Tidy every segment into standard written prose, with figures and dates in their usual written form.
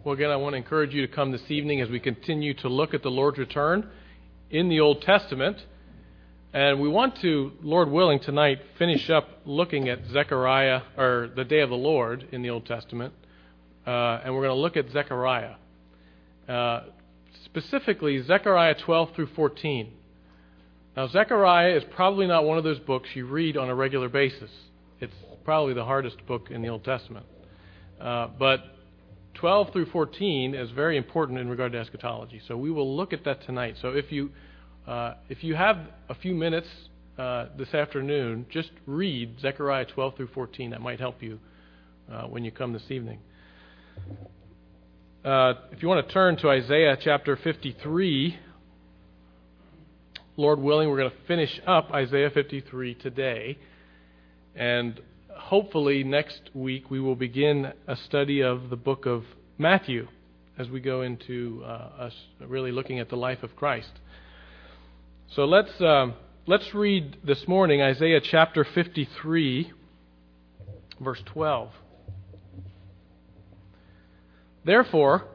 Well, again, I want to encourage you to come this evening as we continue to look at the Lord's return in the Old Testament. And we want to, Lord willing, tonight finish up looking at Zechariah, or the day of the Lord in the Old Testament. And we're going to look at Zechariah. Specifically, Zechariah 12 through 14. Now, Zechariah is probably not one of those books you read on a regular basis. It's probably the hardest book in the Old Testament. But 12 through 14 is very important in regard to eschatology. So we will look at that tonight. So if you have a few minutes this afternoon, just read Zechariah 12 through 14. That might help you when you come this evening. If you want to turn to Isaiah chapter 53, Lord willing, we're going to finish up Isaiah 53 today. And hopefully next week we will begin a study of the book of Matthew as we go into us really looking at the life of Christ. So let's read this morning Isaiah chapter 53, verse 12. Therefore,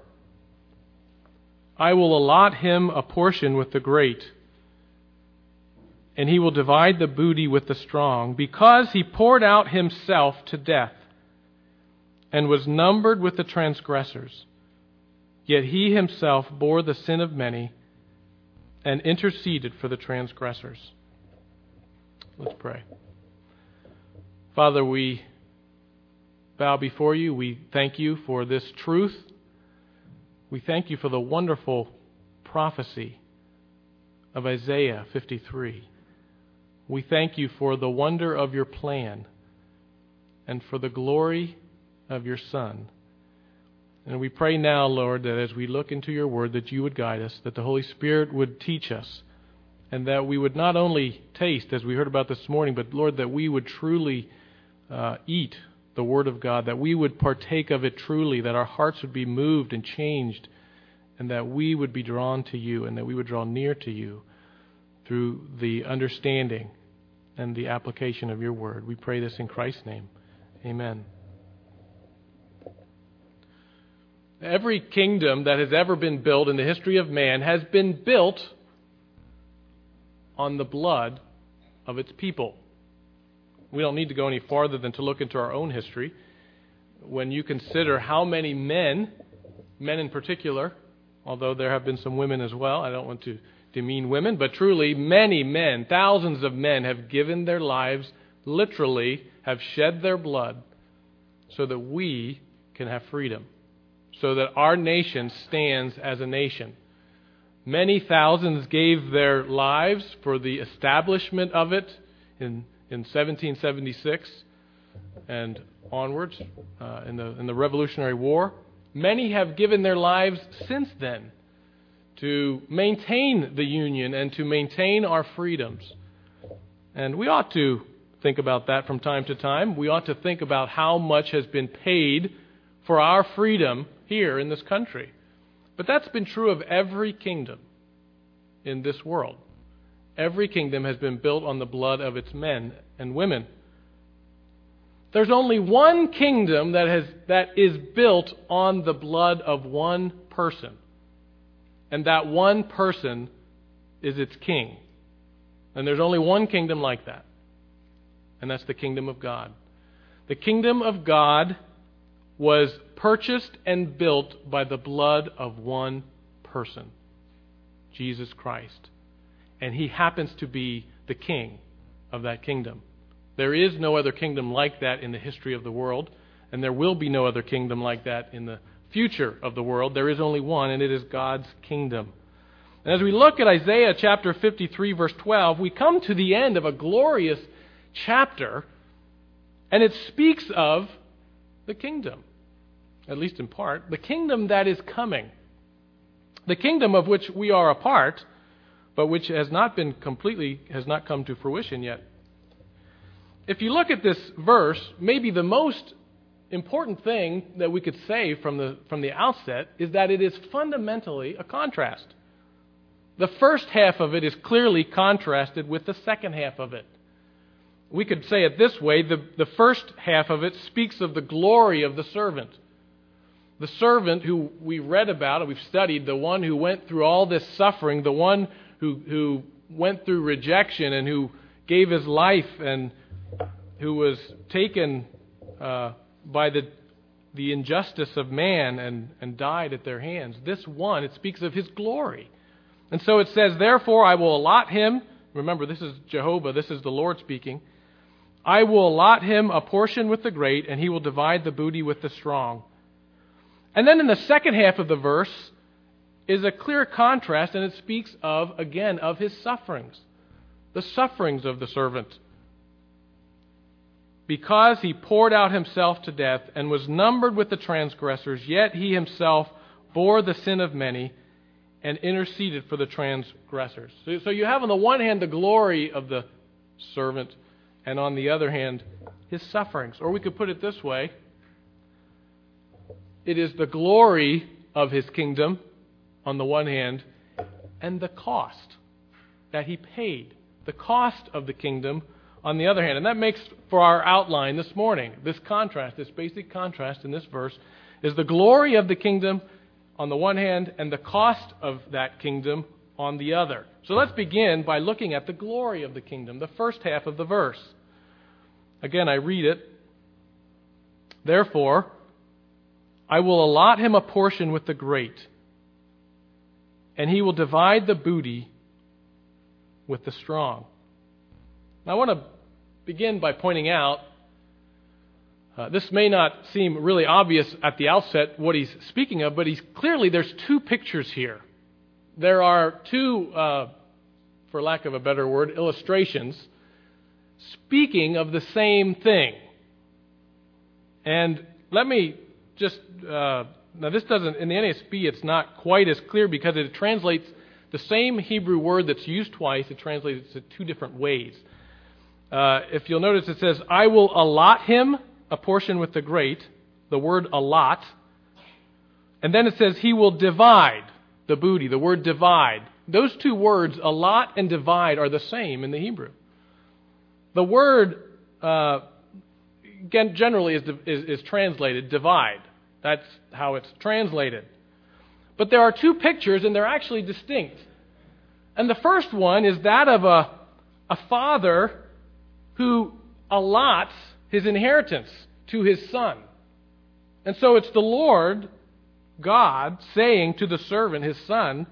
I will allot him a portion with the great, and he will divide the booty with the strong, because he poured out himself to death and was numbered with the transgressors. Yet he himself bore the sin of many and interceded for the transgressors. Let's pray. Father, we bow before you. We thank you for this truth. We thank you for the wonderful prophecy of Isaiah 53. We thank you for the wonder of your plan and for the glory of your Son. And we pray now, Lord, that as we look into your word, that you would guide us, that the Holy Spirit would teach us, and that we would not only taste, as we heard about this morning, but, Lord, that we would truly eat the word of God, that we would partake of it truly, that our hearts would be moved and changed, and that we would be drawn to you, and that we would draw near to you through the understanding and the application of your word. We pray this in Christ's name. Amen. Every kingdom that has ever been built in the history of man has been built on the blood of its people. We don't need to go any farther than to look into our own history. When you consider how many men in particular, although there have been some women as well, I don't want to demean women, but truly many men, thousands of men have given their lives, literally have shed their blood so that we can have freedom, so that our nation stands as a nation. Many thousands gave their lives for the establishment of it in 1776 and onwards in the Revolutionary War. Many have given their lives since then to maintain the Union and to maintain our freedoms. And we ought to think about that from time to time. We ought to think about how much has been paid for our freedom here in this country. But that's been true of every kingdom in this world. Every kingdom has been built on the blood of its men and women. There's only one kingdom that is built on the blood of one person. And that one person is its king. And there's only one kingdom like that. And that's the kingdom of God. The kingdom of God was purchased and built by the blood of one person, Jesus Christ. And he happens to be the king of that kingdom. There is no other kingdom like that in the history of the world, and there will be no other kingdom like that in the future of the world. There is only one, and it is God's kingdom. And as we look at Isaiah chapter 53, verse 12, we come to the end of a glorious chapter, and it speaks of the kingdom, at least in part, the kingdom that is coming, the kingdom of which we are a part, but which has not come to fruition yet. If you look at this verse, maybe the most important thing that we could say from the outset is that it is fundamentally a contrast. The first half of it is clearly contrasted with the second half of it. We could say it this way, the first half of it speaks of the glory of the servant. the servant who we read about and we've studied, the one who went through all this suffering, the one who went through rejection and who gave his life and who was taken by the injustice of man and died at their hands. This one, it speaks of his glory. And so it says, therefore I will allot him, remember this is Jehovah, this is the Lord speaking, I will allot him a portion with the great, and he will divide the booty with the strong. And then in the second half of the verse is a clear contrast, and it speaks of, again, of his sufferings. The sufferings of the servant. Because he poured out himself to death and was numbered with the transgressors, yet he himself bore the sin of many and interceded for the transgressors. So you have on the one hand the glory of the servant, and on the other hand, his sufferings. Or we could put it this way. It is the glory of his kingdom on the one hand, and the cost that he paid. The cost of the kingdom on the other hand. And that makes for our outline this morning. This contrast, this basic contrast in this verse, is the glory of the kingdom on the one hand, and the cost of that kingdom on the other. So let's begin by looking at the glory of the kingdom, the first half of the verse. Again, I read it. Therefore, I will allot him a portion with the great, and he will divide the booty with the strong. Now, I want to begin by pointing out, this may not seem really obvious at the outset what he's speaking of, but there's two pictures here. There are two, for lack of a better word, illustrations speaking of the same thing. And let me just, now this doesn't, in the NASB it's not quite as clear because it translates the same Hebrew word that's used twice, it translates it two different ways. If you'll notice it says, I will allot him a portion with the great, the word allot. And then it says he will divide the booty, the word divide. Those two words, allot and divide, are the same in the Hebrew. The word generally is translated divide. That's how it's translated. But there are two pictures, and they're actually distinct. And the first one is that of a father who allots his inheritance to his son. And so it's the Lord God saying to the servant, his son,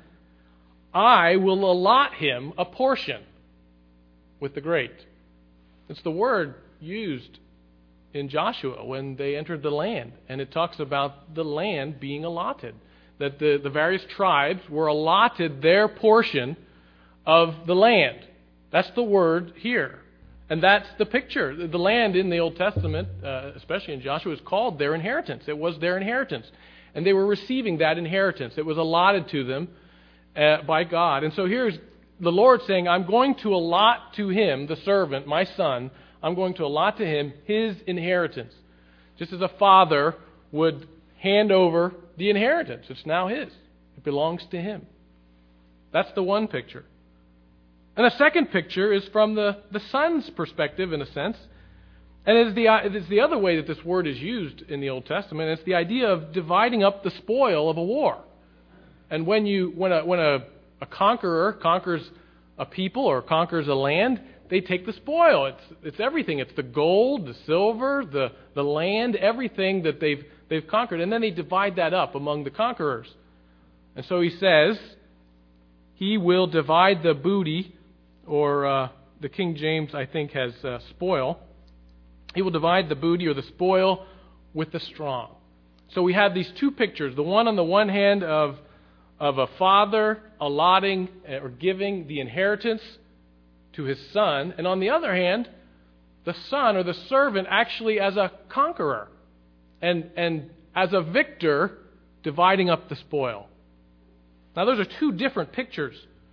I will allot him a portion with the great. It's the word used in Joshua when they entered the land. And it talks about the land being allotted. That the various tribes were allotted their portion of the land. That's the word here. And that's the picture. The land in the Old Testament, especially in Joshua, is called their inheritance. It was their inheritance. And they were receiving that inheritance. It was allotted to them by God. And so here's the Lord saying, I'm going to allot to him, the servant, my son, I'm going to allot to him his inheritance. Just as a father would hand over the inheritance. It's now his. It belongs to him. That's the one picture. And the second picture is from the son's perspective, in a sense. And it's the other way that this word is used in the Old Testament. It's the idea of dividing up the spoil of a war. And when a conqueror conquers a people or conquers a land, they take the spoil. It's everything. It's the gold, the silver, the land, everything that they've conquered. And then they divide that up among the conquerors. And so he says, he will divide the booty, or the King James, I think, has spoil. He will divide the booty or the spoil with the strong. So we have these two pictures. The one on the one hand of a father allotting or giving the inheritance to his son, and on the other hand, the son or the servant actually as a conqueror and as a victor dividing up the spoil. Now those are two different pictures.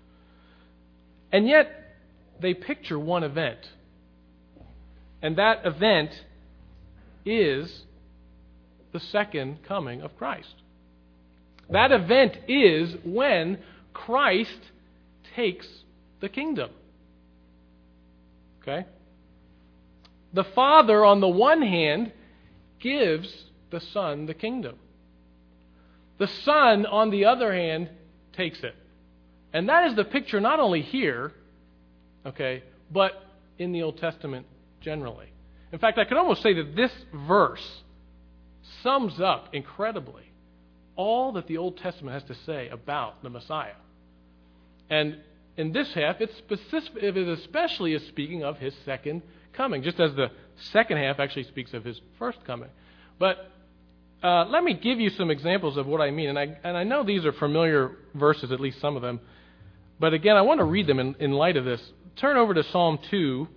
And yet they picture one event. And that event is the second coming of Christ. That event is when Christ takes the kingdom. Okay? The Father, on the one hand, gives the Son the kingdom. The Son, on the other hand, takes it. And that is the picture not only here, okay, but in the Old Testament generally. In fact, I could almost say that this verse sums up incredibly all that the Old Testament has to say about the Messiah. And in this half, it especially is speaking of his second coming, just as the second half actually speaks of his first coming. But let me give you some examples of what I mean. And I know these are familiar verses, at least some of them. But again, I want to read them in light of this. Turn over to Psalm 2,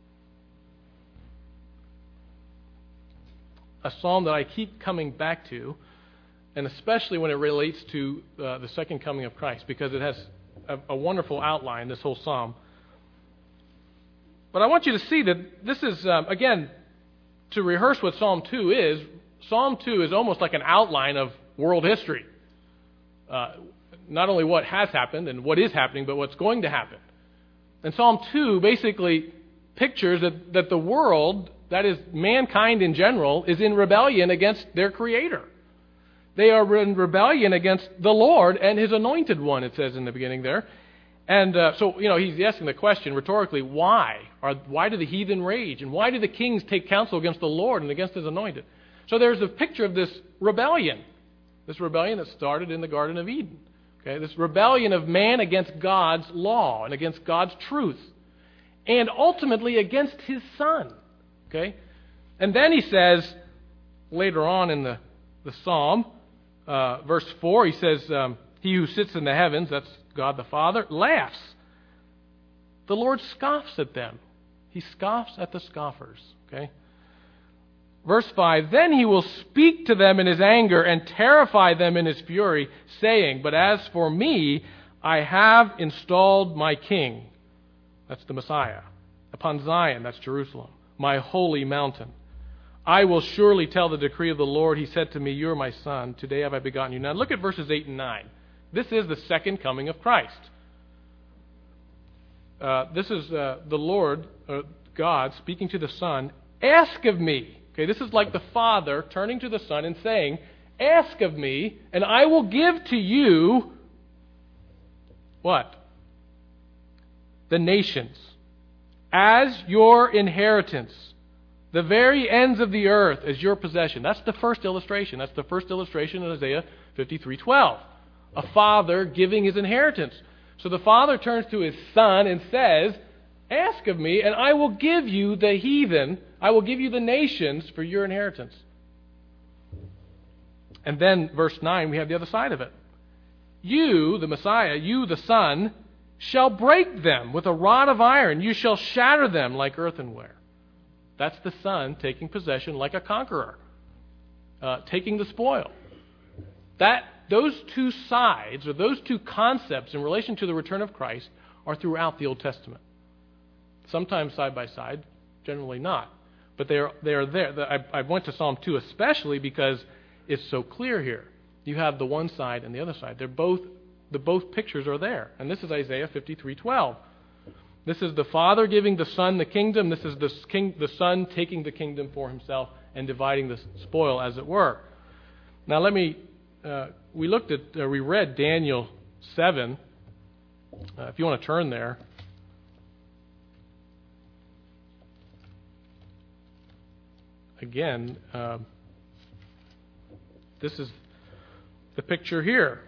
a psalm that I keep coming back to, and especially when it relates to the second coming of Christ, because it has a wonderful outline, this whole psalm. But I want you to see that this is, again, to rehearse what Psalm 2 is, Psalm 2 is almost like an outline of world history. Not only what has happened and what is happening, but what's going to happen. And Psalm 2 basically pictures that the world, that is mankind in general, is in rebellion against their Creator. They are in rebellion against the Lord and His Anointed One, it says in the beginning there. And so, he's asking the question rhetorically, why? Why do the heathen rage? And why do the kings take counsel against the Lord and against His Anointed? So there's a picture of this rebellion that started in the Garden of Eden. Okay, this rebellion of man against God's law and against God's truth, and ultimately against His Son. Okay, and then he says later on in the psalm, verse 4, he says, "He who sits in the heavens," that's God the Father, "laughs. The Lord scoffs at them." He scoffs at the scoffers. Okay. Verse 5, "Then He will speak to them in His anger and terrify them in His fury, saying, but as for me, I have installed my King," that's the Messiah, "upon Zion," that's Jerusalem, "my holy mountain. I will surely tell the decree of the Lord. He said to me, you are my son. Today have I begotten you." Now look at verses 8 and 9. This is the second coming of Christ. This is the Lord, God, speaking to the Son. "Ask of me." Okay, this is like the Father turning to the Son and saying, "Ask of me, and I will give to you," what? "The nations, as your inheritance, the very ends of the earth as your possession." That's the first illustration. That's the first illustration in Isaiah 53:12. A father giving his inheritance. So the Father turns to His Son and says, "Ask of me, and I will give you the heathen, I will give you the nations for your inheritance." And then, verse 9, we have the other side of it. "You," the Messiah, "you, the Son, shall break them with a rod of iron. You shall shatter them like earthenware." That's the Son taking possession like a conqueror, taking the spoil. Those two sides, or those two concepts in relation to the return of Christ, are throughout the Old Testament. Sometimes side by side, generally not. But they are there. I went to Psalm 2 especially because it's so clear here. You have the one side and the other side. Both pictures are there. And this is Isaiah 53:12. This is the Father giving the Son the kingdom. This is the Son taking the kingdom for Himself and dividing the spoil, as it were. Now we read Daniel 7. If you want to turn there. Again, this is the picture here.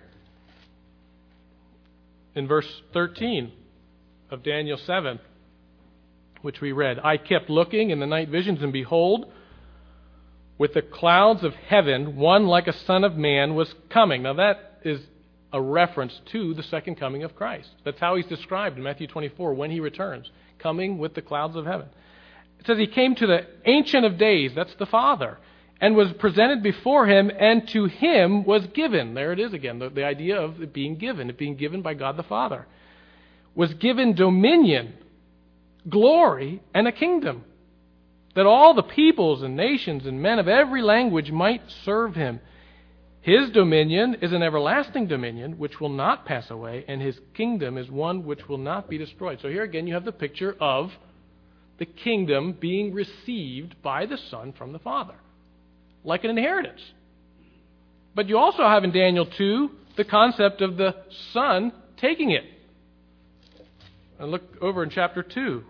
In verse 13 of Daniel 7, which we read, "I kept looking in the night visions, and behold, with the clouds of heaven, one like a son of man was coming." Now that is a reference to the second coming of Christ. That's how He's described in Matthew 24 when He returns, coming with the clouds of heaven. It says He came to the Ancient of Days, that's the Father, and was presented before Him, and to Him was given. There it is again, the idea of it being given by God the Father. Was given dominion, glory, and a kingdom, that all the peoples and nations and men of every language might serve Him. His dominion is an everlasting dominion which will not pass away, and His kingdom is one which will not be destroyed. So here again you have the picture of the kingdom being received by the Son from the Father, like an inheritance. But you also have in Daniel 2 the concept of the Son taking it. And look over in chapter 2.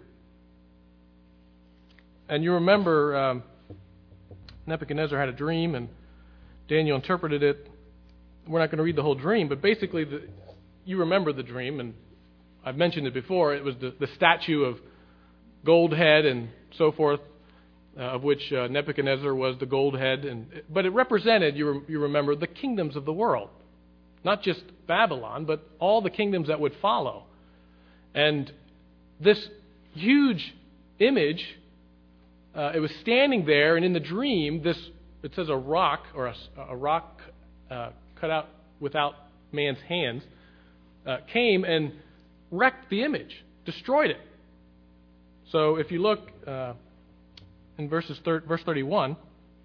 And you remember Nebuchadnezzar had a dream and Daniel interpreted it. We're not going to read the whole dream, but basically you remember the dream, and I've mentioned it before. It was the statue of gold head and so forth, of which Nebuchadnezzar was the gold head. But it represented, you remember, the kingdoms of the world. Not just Babylon, but all the kingdoms that would follow. And this huge image, it was standing there, and in the dream, it says a rock, or a rock cut out without man's hands, came and wrecked the image, destroyed it. So if you look in verse 31,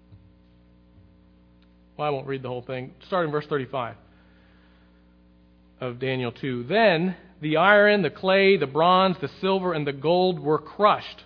well, I won't read the whole thing. Start in verse 35 of Daniel 2. Then the iron, the clay, the bronze, the silver, and the gold were crushed.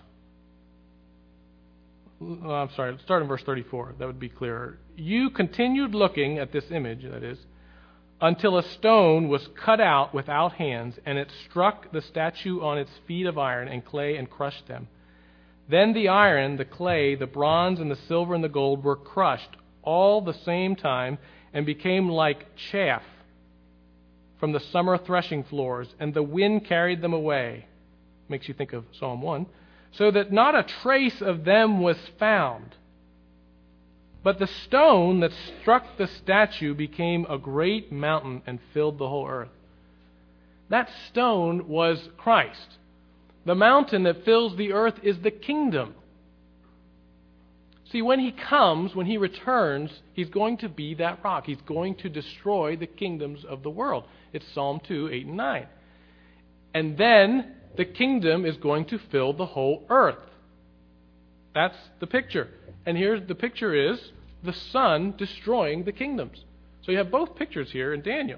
I'm sorry, start in verse 34. That would be clearer. You continued looking at this image, that is, until a stone was cut out without hands, and it struck the statue on its feet of iron and clay and crushed them. Then the iron, the clay, the bronze, and the silver and the gold were crushed all the same time and became like chaff from the summer threshing floors, and the wind carried them away. Makes you think of Psalm 1. So that not a trace of them was found. But the stone that struck the statue became a great mountain and filled the whole earth. That stone was Christ. The mountain that fills the earth is the kingdom. See, when he comes, when he returns, he's going to be that rock. He's going to destroy the kingdoms of the world. It's Psalm 2, 8 and 9. And then the kingdom is going to fill the whole earth. That's the picture. And here's the picture is the Son destroying the kingdoms. So you have both pictures here in Daniel.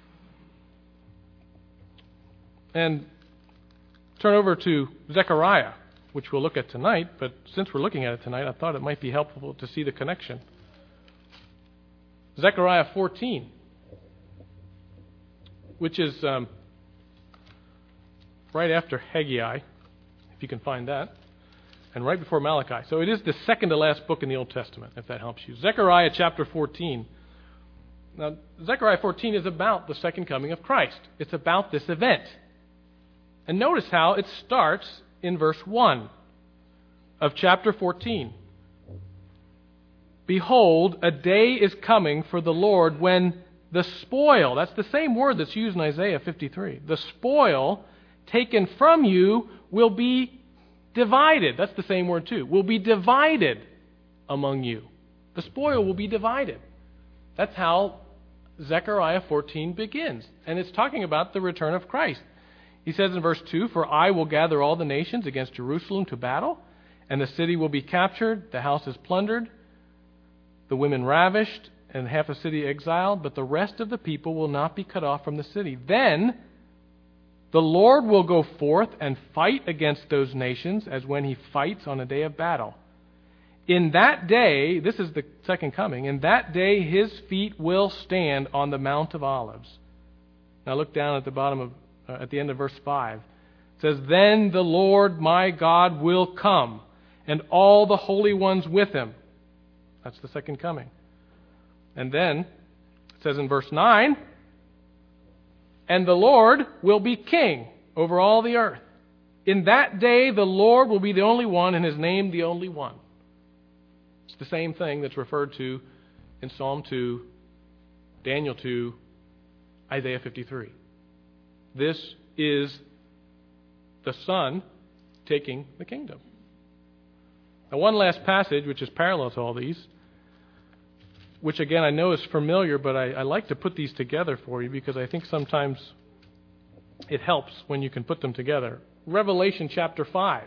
And turn over to Zechariah, which we'll look at tonight. But since we're looking at it tonight, I thought it might be helpful to see the connection. Zechariah 14, which is right after Haggai, if you can find that, and right before Malachi. So it is the second to last book in the Old Testament, if that helps you. Zechariah chapter 14. Now, Zechariah 14 is about the second coming of Christ. It's about this event. And notice how it starts in verse 1 of chapter 14. Behold, a day is coming for the Lord when the spoil, that's the same word that's used in Isaiah 53, the spoil taken from you will be divided. That's the same word too. Will be divided among you. The spoil will be divided. That's how Zechariah 14 begins. And it's talking about the return of Christ. He says in verse 2, For I will gather all the nations against Jerusalem to battle, and the city will be captured, the houses plundered, the women ravished, and half the city exiled, but the rest of the people will not be cut off from the city. Then the Lord will go forth and fight against those nations as when he fights on a day of battle. In that day, this is the second coming, in that day his feet will stand on the Mount of Olives. Now look down at the bottom of, at the end of verse 5. It says, Then the Lord my God will come, and all the holy ones with him. That's the second coming. And then it says in verse 9, And the Lord will be king over all the earth. In that day the Lord will be the only one, and his name the only one. It's the same thing that's referred to in Psalm 2, Daniel 2, Isaiah 53. This is the Son taking the kingdom. Now, one last passage, which is parallel to all these, which again I know is familiar, but I like to put these together for you because I think sometimes it helps when you can put them together. Revelation chapter 5.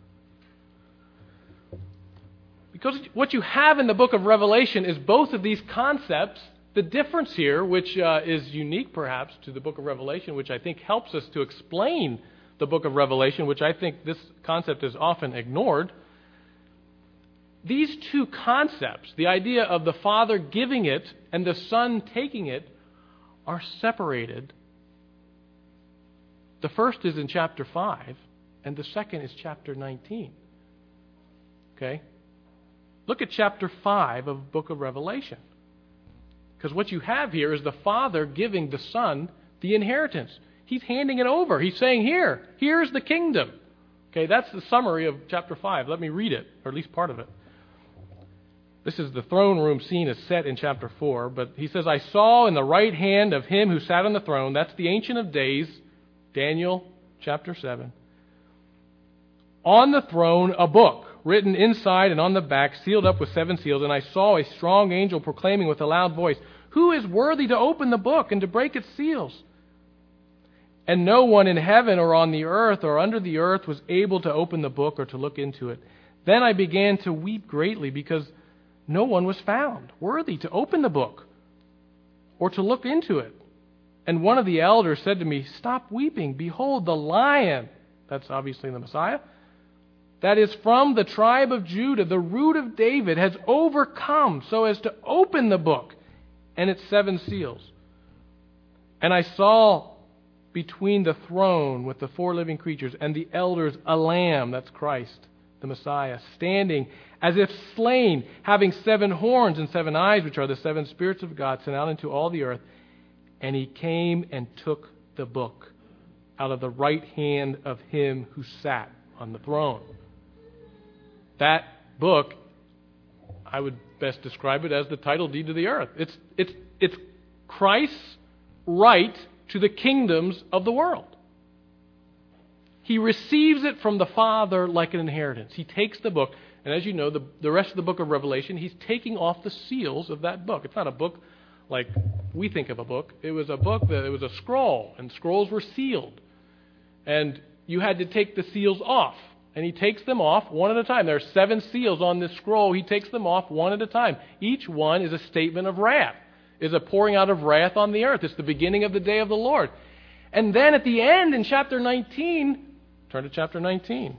Because what you have in the book of Revelation is both of these concepts. The difference here, which is unique perhaps to the book of Revelation, which I think helps us to explain the book of Revelation, which I think this concept is often ignored, these two concepts, the idea of the Father giving it and the Son taking it, are separated. The first is in chapter 5, and the second is chapter 19. Okay? Look at chapter 5 of the book of Revelation. Because what you have here is the Father giving the Son the inheritance. He's handing it over. He's saying, here's the kingdom. Okay, that's the summary of chapter 5. Let me read it, or at least part of it. This is the throne room scene is set in chapter 4, but he says, I saw in the right hand of him who sat on the throne, that's the Ancient of Days, Daniel chapter 7, on the throne a book, written inside and on the back, sealed up with 7 seals, and I saw a strong angel proclaiming with a loud voice, who is worthy to open the book and to break its seals? And no one in heaven or on the earth or under the earth was able to open the book or to look into it. Then I began to weep greatly because no one was found worthy to open the book or to look into it. And one of the elders said to me, stop weeping. Behold, the Lion, that's obviously the Messiah, that is from the tribe of Judah, the root of David, has overcome so as to open the book and its 7 seals. And I saw between the throne with the 4 living creatures and the elders a lamb, that's Christ, the Messiah, standing as if slain, having 7 horns and 7 eyes, which are the 7 spirits of God sent out into all the earth. And he came and took the book out of the right hand of him who sat on the throne. That book, I would best describe it as the title deed to the earth. It's Christ's right to the kingdoms of the world. He receives it from the Father like an inheritance. He takes the book, and as you know, the rest of the book of Revelation, he's taking off the seals of that book. It's not a book like we think of a book. It was a book that it was a scroll, and scrolls were sealed. And you had to take the seals off. And he takes them off one at a time. There are 7 seals on this scroll. He takes them off one at a time. Each one is a statement of wrath, is a pouring out of wrath on the earth. It's the beginning of the day of the Lord. And then at the end in chapter 19, turn to chapter 19.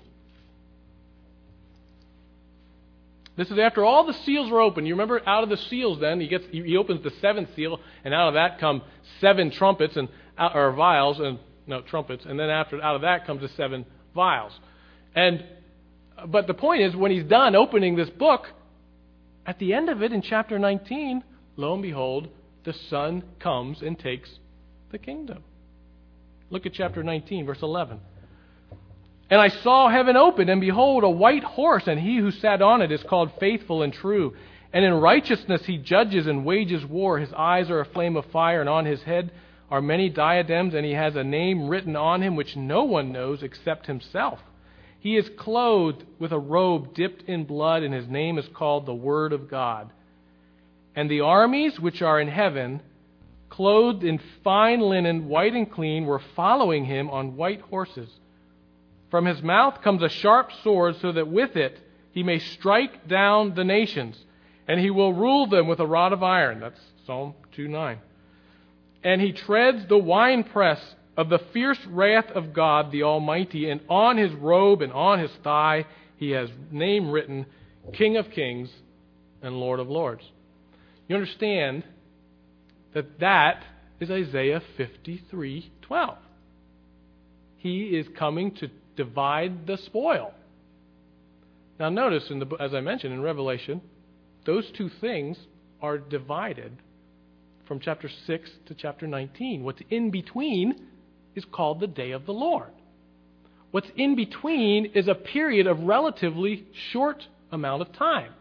This is after all the seals are open. You remember, out of the seals then, he opens the 7th seal, and out of that come 7 trumpets, or vials, trumpets, and then out of that comes the 7 vials. But the point is, when he's done opening this book, at the end of it, in chapter 19, lo and behold, the Son comes and takes the kingdom. Look at chapter 19, verse 11. And I saw heaven open, and behold, a white horse, and he who sat on it is called Faithful and True. And in righteousness he judges and wages war. His eyes are a flame of fire, and on his head are many diadems, and he has a name written on him which no one knows except himself. He is clothed with a robe dipped in blood, and his name is called the Word of God. And the armies which are in heaven, clothed in fine linen, white and clean, were following him on white horses. From his mouth comes a sharp sword, so that with it he may strike down the nations, and he will rule them with a rod of iron. That's Psalm 2:9. And he treads the winepress of the fierce wrath of God the Almighty, and on his robe and on his thigh he has name written, King of Kings and Lord of Lords. You understand that is Isaiah 53:12. He is coming to divide the spoil. Now notice, as I mentioned in Revelation, those two things are divided from chapter 6 to chapter 19. What's in between is called the day of the Lord. What's in between is a period of relatively short amount of time.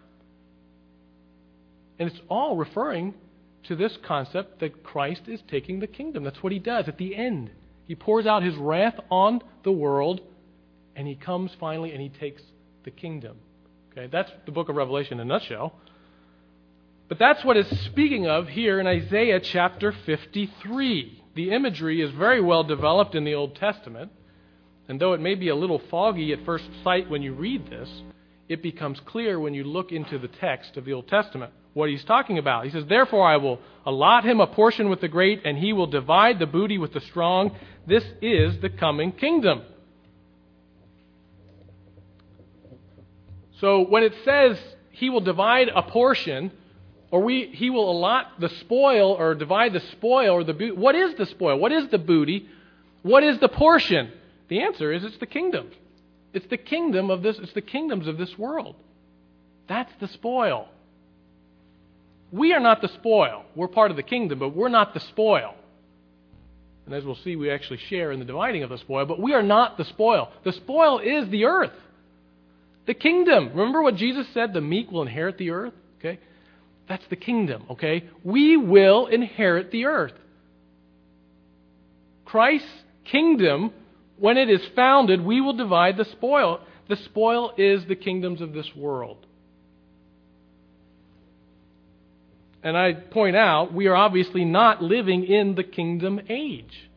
And it's all referring to this concept that Christ is taking the kingdom. That's what he does at the end. He pours out his wrath on the world, and he comes finally and he takes the kingdom. Okay, that's the book of Revelation in a nutshell. But that's what it's speaking of here in Isaiah chapter 53. The imagery is very well developed in the Old Testament, and though it may be a little foggy at first sight when you read this, it becomes clear when you look into the text of the Old Testament what he's talking about. He says, therefore I will allot him a portion with the great, and he will divide the booty with the strong. This is the coming kingdom. So when it says He will divide a portion, or He will allot the spoil, or divide the spoil, or the booty. What is the spoil? What is the booty? What is the portion? The answer is it's the kingdom. It's the kingdom of this. It's the kingdoms of this world. That's the spoil. We are not the spoil. We're part of the kingdom, but we're not the spoil. And as we'll see, we actually share in the dividing of the spoil, but we are not the spoil. The spoil is the earth. The kingdom. Remember what Jesus said? The meek will inherit the earth. Okay? That's the kingdom. Okay? We will inherit the earth. Christ's kingdom, when it is founded, we will divide the spoil. The spoil is the kingdoms of this world. And I point out, we are obviously not living in the kingdom age.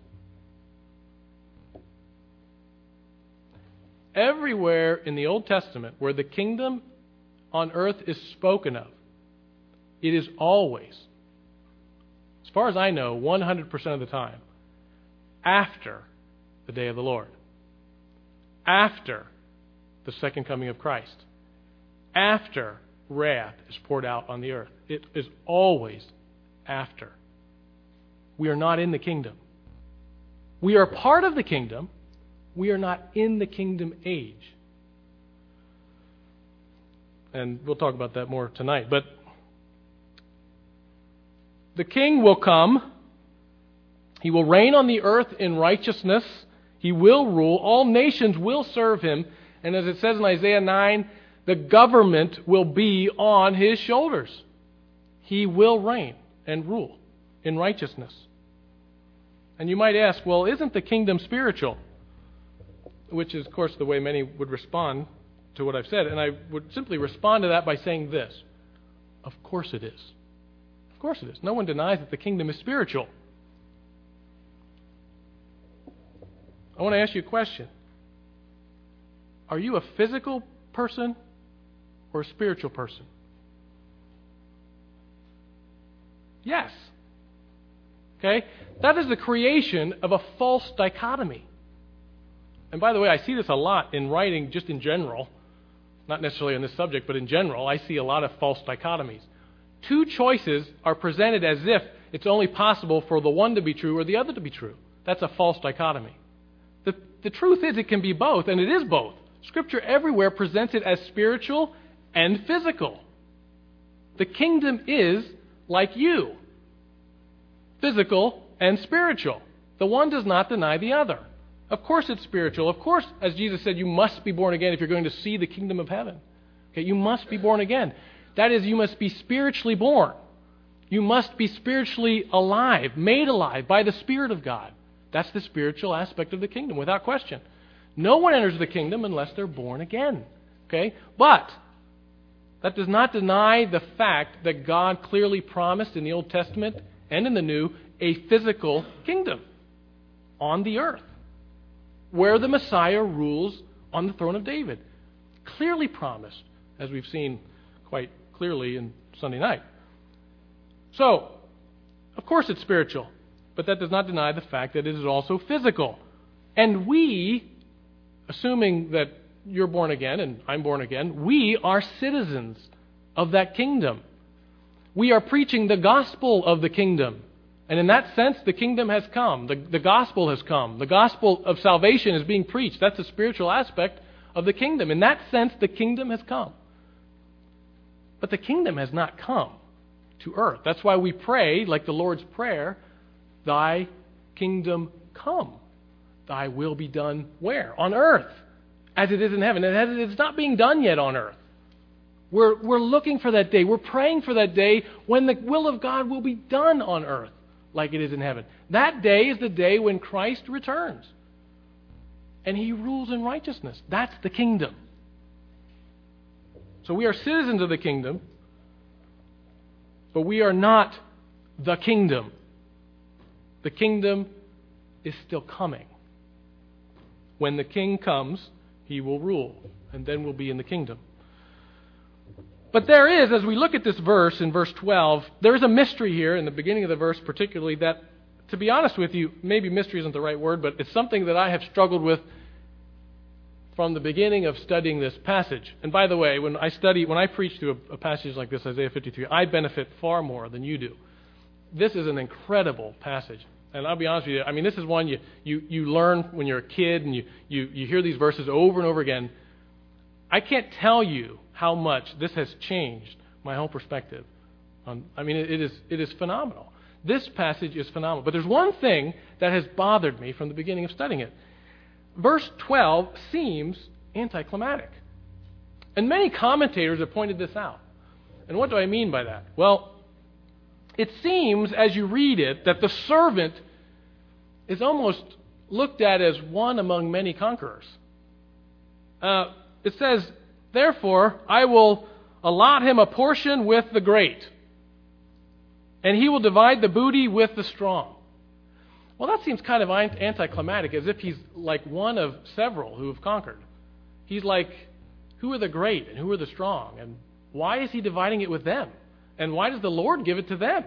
Everywhere in the Old Testament where the kingdom on earth is spoken of, it is always, as far as I know, 100% of the time, after the day of the Lord, after the second coming of Christ, after wrath is poured out on the earth. It is always after. We are not in the kingdom. We are part of the kingdom. We are not in the kingdom age. And we'll talk about that more tonight. But the king will come. He will reign on the earth in righteousness. He will rule. All nations will serve him. And as it says in Isaiah 9, the government will be on his shoulders. He will reign and rule in righteousness. And you might ask, well, isn't the kingdom spiritual? Which is, of course, the way many would respond to what I've said. And I would simply respond to that by saying this. Of course it is. Of course it is. No one denies that the kingdom is spiritual. I want to ask you a question. Are you a physical person or a spiritual person? Yes. Okay? That is the creation of a false dichotomy. And by the way, I see this a lot in writing just in general. Not necessarily on this subject, but in general, I see a lot of false dichotomies. Two choices are presented as if it's only possible for the one to be true or the other to be true. That's a false dichotomy. The truth is it can be both, and it is both. Scripture everywhere presents it as spiritual and physical. The kingdom is like you, physical and spiritual. The one does not deny the other. Of course it's spiritual. Of course, as Jesus said, you must be born again if you're going to see the kingdom of heaven. Okay, you must be born again. That is, you must be spiritually born. You must be spiritually alive, made alive by the Spirit of God. That's the spiritual aspect of the kingdom, without question. No one enters the kingdom unless they're born again. Okay? But that does not deny the fact that God clearly promised in the Old Testament and in the New a physical kingdom on the earth where the Messiah rules on the throne of David. Clearly promised, as we've seen quite clearly in Sunday night. So, of course it's spiritual, but that does not deny the fact that it is also physical. And we, assuming that you're born again and I'm born again, we are citizens of that kingdom. We are preaching the gospel of the kingdom. And in that sense, the kingdom has come. The gospel has come. The gospel of salvation is being preached. That's a spiritual aspect of the kingdom. In that sense, the kingdom has come. But the kingdom has not come to earth. That's why we pray, like the Lord's Prayer, Thy kingdom come. Thy will be done where? On earth, as it is in heaven. And it's not being done yet on earth. We're looking for that day. We're praying for that day when the will of God will be done on earth like it is in heaven. That day is the day when Christ returns. And He rules in righteousness. That's the kingdom. So we are citizens of the kingdom, but we are not the kingdom. The kingdom is still coming. When the king comes, he will rule, and then we'll be in the kingdom. But there is, as we look at this verse in verse 12, there is a mystery here in the beginning of the verse particularly that, to be honest with you, maybe mystery isn't the right word, but it's something that I have struggled with from the beginning of studying this passage. And by the way, when I preach through a passage like this, Isaiah 53, I benefit far more than you do. This is an incredible passage. And I'll be honest with you, I mean, this is one you learn when you're a kid, and you hear these verses over and over again. I can't tell you how much this has changed my whole perspective. It is phenomenal. This passage is phenomenal. But there's one thing that has bothered me from the beginning of studying it. Verse 12 seems anticlimactic. And many commentators have pointed this out. And what do I mean by that? Well, it seems as you read it that the servant is almost looked at as one among many conquerors. It says, therefore, I will allot him a portion with the great, and he will divide the booty with the strong. Well, that seems kind of anticlimactic, as if he's like one of several who have conquered. He's like, who are the great and who are the strong? And why is he dividing it with them? And why does the Lord give it to them?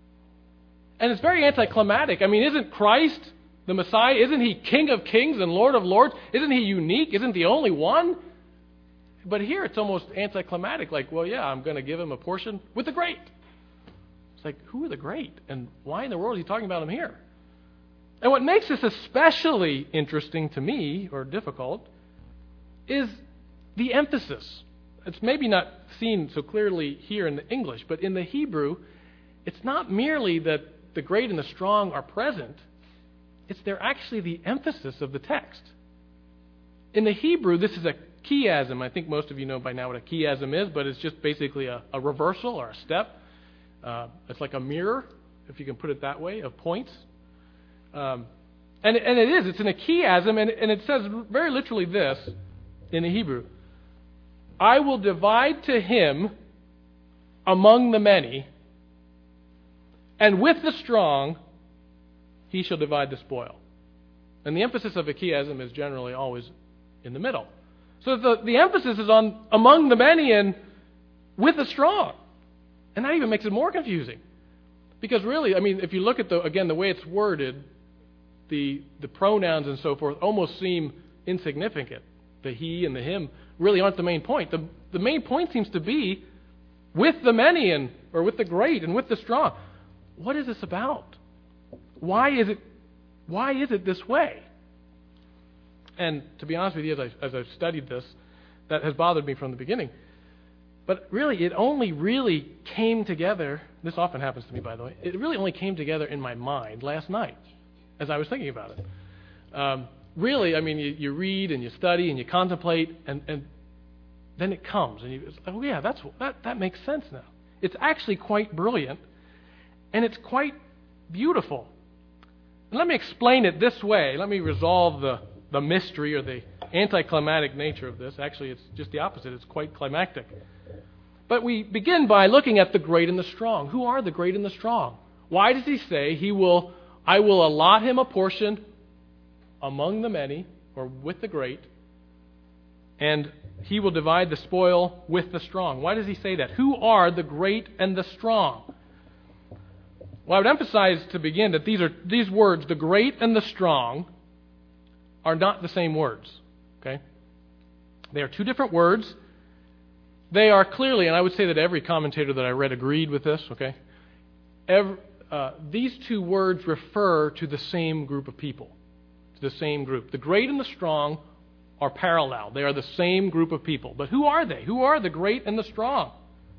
And it's very anticlimactic. I mean, isn't Christ the Messiah? Isn't he King of Kings and Lord of Lords? Isn't he unique? Isn't the only one? But here it's almost anticlimactic. Like, well, yeah, I'm going to give him a portion with the great. It's like, who are the great? And why in the world is he talking about them here? And what makes this especially interesting to me, or difficult, is the emphasis. It's maybe not seen so clearly here in the English, but in the Hebrew, it's not merely that the great and the strong are present, it's they're actually the emphasis of the text. In the Hebrew, this is a chiasm. I think most of you know by now what a chiasm is, but it's just basically a reversal or a step. It's like a mirror, if you can put it that way, of points. And it is. It's in a chiasm, and it says very literally this in the Hebrew. I will divide to him among the many, and with the strong he shall divide the spoil. And the emphasis of a chiasm is generally always in the middle. So the emphasis is on among the many and with the strong. And that even makes it more confusing. Because really, I mean, if you look at the way it's worded, the pronouns and so forth almost seem insignificant. The he and the him really aren't the main point. The main point seems to be with the many or with the great and with the strong. What is this about? Why is it this way? And to be honest with you, as I've studied this, that has bothered me from the beginning. But really, it only really came together. This often happens to me, by the way. It really only came together in my mind last night as I was thinking about it. Really, I mean, you read and you study and you contemplate, and then it comes, and it's like, oh yeah, that makes sense now. It's actually quite brilliant, and it's quite beautiful. And let me explain it this way. Let me resolve the mystery or the anticlimactic nature of this. Actually, it's just the opposite. It's quite climactic. But we begin by looking at the great and the strong. Who are the great and the strong? Why does he say I will allot him a portion among the many, or with the great, and he will divide the spoil with the strong? Why does he say that? Who are the great and the strong? Well, I would emphasize to begin that these words, the great and the strong, are not the same words. Okay? They are two different words. They are clearly, and I would say that every commentator that I read agreed with this, okay? These two words refer to the same group of people, to the same group. The great and the strong are parallel. They are the same group of people. But who are they? Who are the great and the strong?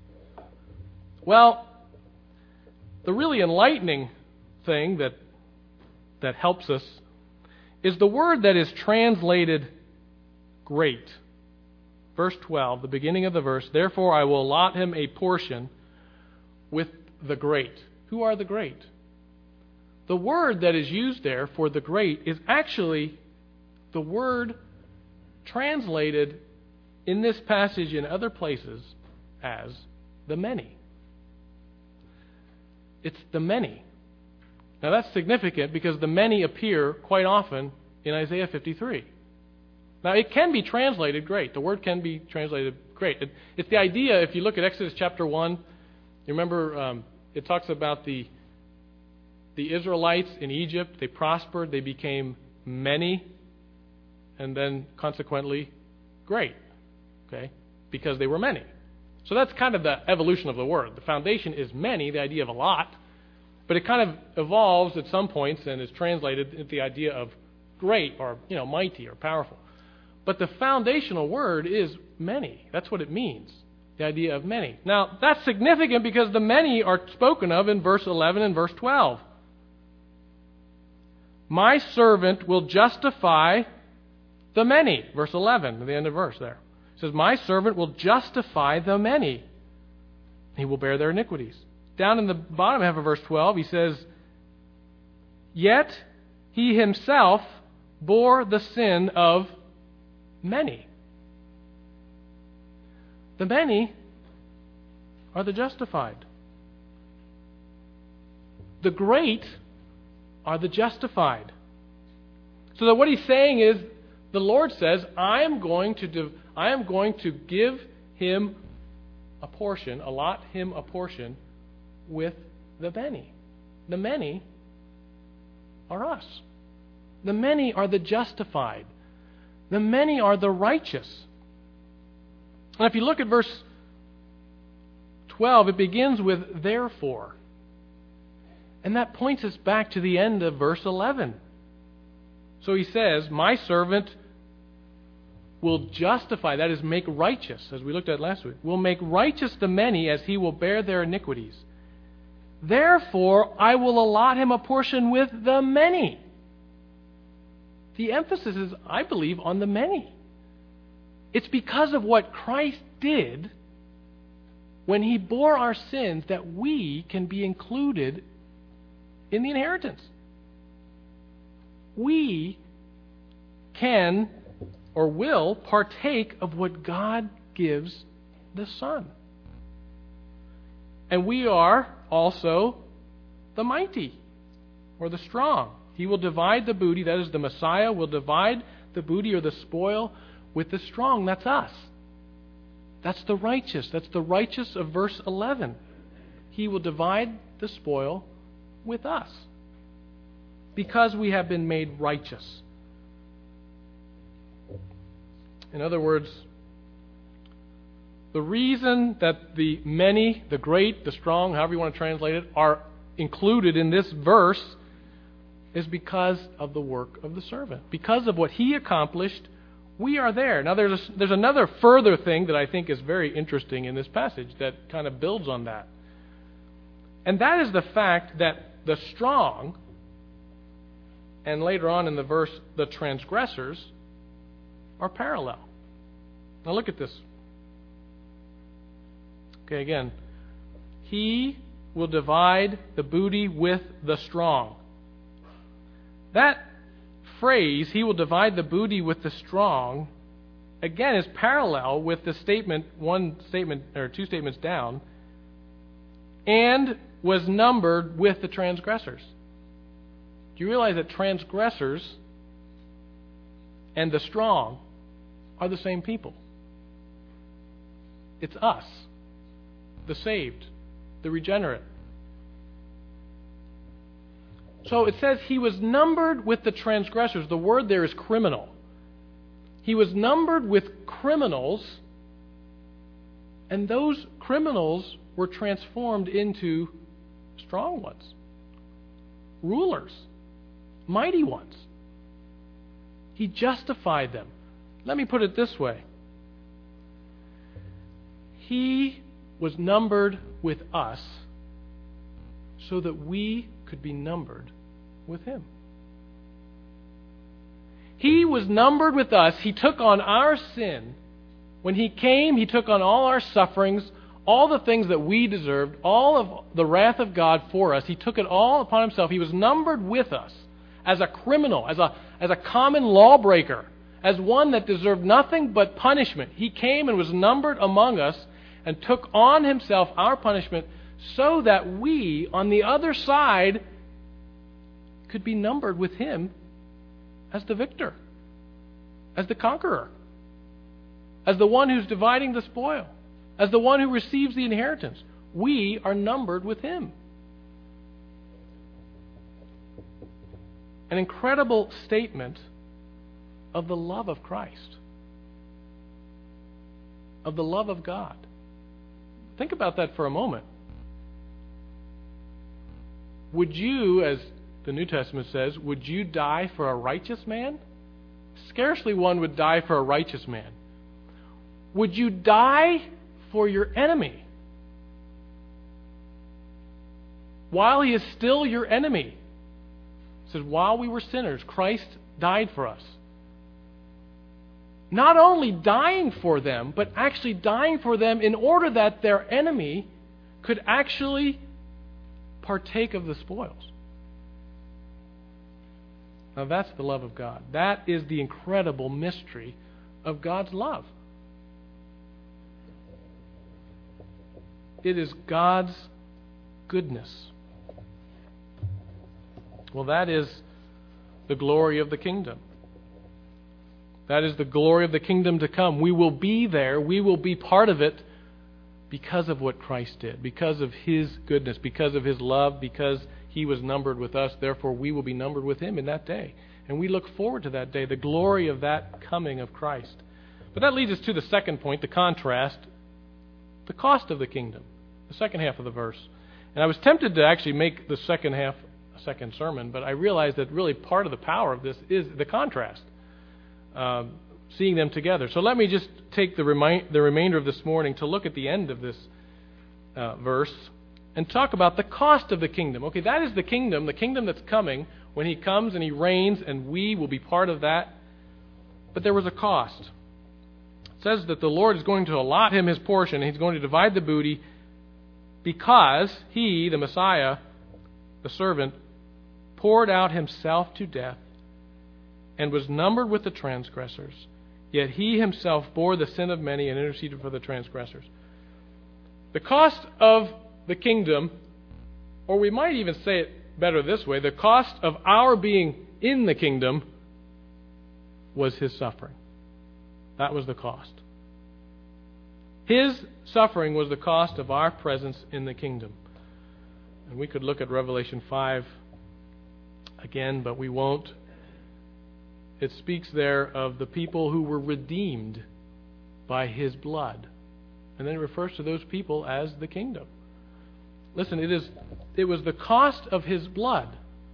Well, the really enlightening thing that helps us is the word that is translated great. Verse 12, the beginning of the verse, therefore I will allot him a portion with the great. Who are the great? The word that is used there for the great is actually the word translated in this passage in other places as the many. It's the many. Now that's significant because the many appear quite often in Isaiah 53. Now it can be translated great. The word can be translated great. It's the idea, if you look at Exodus chapter 1, you remember it talks about the Israelites in Egypt. They prospered. They became many. and then consequently great, okay, because they were many. So that's kind of the evolution of the word. The foundation is many, the idea of a lot, but it kind of evolves at some points and is translated into the idea of great or, mighty or powerful. But the foundational word is many. That's what it means, the idea of many. Now, that's significant because the many are spoken of in verse 11 and verse 12. My servant will justify the many. Verse 11, at the end of the verse there. It says, my servant will justify the many. He will bear their iniquities. Down in the bottom half of verse 12, he says, yet he himself bore the sin of many. The many are the justified. The great are the justified. So that what he's saying is, the Lord says, I am going to give him a portion, allot him a portion with the many. The many are us. The many are the justified. The many are the righteous. And if you look at verse 12, it begins with therefore. And that points us back to the end of verse 11. So he says, my servant will justify, that is, make righteous, as we looked at last week, will make righteous the many as he will bear their iniquities. Therefore, I will allot him a portion with the many. The emphasis is, I believe, on the many. It's because of what Christ did when he bore our sins that we can be included in the inheritance. We can or will partake of what God gives the Son. And we are also the mighty or the strong. He will divide the booty, that is, the Messiah will divide the booty or the spoil with the strong. That's us. That's the righteous. That's the righteous of verse 11. He will divide the spoil with us because we have been made righteous. In other words, the reason that the many, the great, the strong, however you want to translate it, are included in this verse is because of the work of the servant. Because of what he accomplished, we are there. Now, there's another further thing that I think is very interesting in this passage that kind of builds on that. And that is the fact that the strong, and later on in the verse, the transgressors, are parallel. Now look at this. Okay, again. He will divide the booty with the strong. That phrase, he will divide the booty with the strong, again is parallel with the statement, one statement or two statements down, and was numbered with the transgressors. Do you realize that transgressors and the strong are the same people? It's us, the saved, the regenerate. So it says he was numbered with the transgressors. The word there is criminal. He was numbered with criminals, and those criminals were transformed into strong ones, rulers, mighty ones. He justified them. Let me put it this way. He was numbered with us so that we could be numbered with him. He was numbered with us. He took on our sin. When he came, he took on all our sufferings, all the things that we deserved, all of the wrath of God for us. He took it all upon himself. He was numbered with us as a criminal, as a common lawbreaker, as one that deserved nothing but punishment. He came and was numbered among us and took on himself our punishment so that we, on the other side, could be numbered with him as the victor, as the conqueror, as the one who's dividing the spoil, as the one who receives the inheritance. We are numbered with him. An incredible statement of the love of Christ, of the love of God. Think about that for a moment. Would you, as the New Testament says, would you die for a righteous man? Scarcely one would die for a righteous man. Would you die for your enemy? While he is still your enemy. It says, while we were sinners, Christ died for us. Not only dying for them, but actually dying for them in order that their enemy could actually partake of the spoils. Now that's the love of God. That is the incredible mystery of God's love. It is God's goodness. Well, that is the glory of the kingdom. That is the glory of the kingdom to come. We will be there. We will be part of it because of what Christ did, because of His goodness, because of His love, because He was numbered with us. Therefore, we will be numbered with Him in that day. And we look forward to that day, the glory of that coming of Christ. But that leads us to the second point, the contrast, the cost of the kingdom, the second half of the verse. And I was tempted to actually make the second half a second sermon, but I realized that really part of the power of this is the contrast, seeing them together. So let me just take the remainder of this morning to look at the end of this verse and talk about the cost of the kingdom. Okay, that is the kingdom that's coming when He comes and He reigns, and we will be part of that. But there was a cost. It says that the Lord is going to allot him his portion, and He's going to divide the booty because He, the Messiah, the servant, poured out Himself to death and was numbered with the transgressors. Yet He Himself bore the sin of many and interceded for the transgressors. The cost of the kingdom, or we might even say it better this way, the cost of our being in the kingdom was His suffering. That was the cost. His suffering was the cost of our presence in the kingdom. And we could look at Revelation 5 again, but we won't. It speaks there of the people who were redeemed by His blood. And then it refers to those people as the kingdom. Listen, it was the cost of His blood.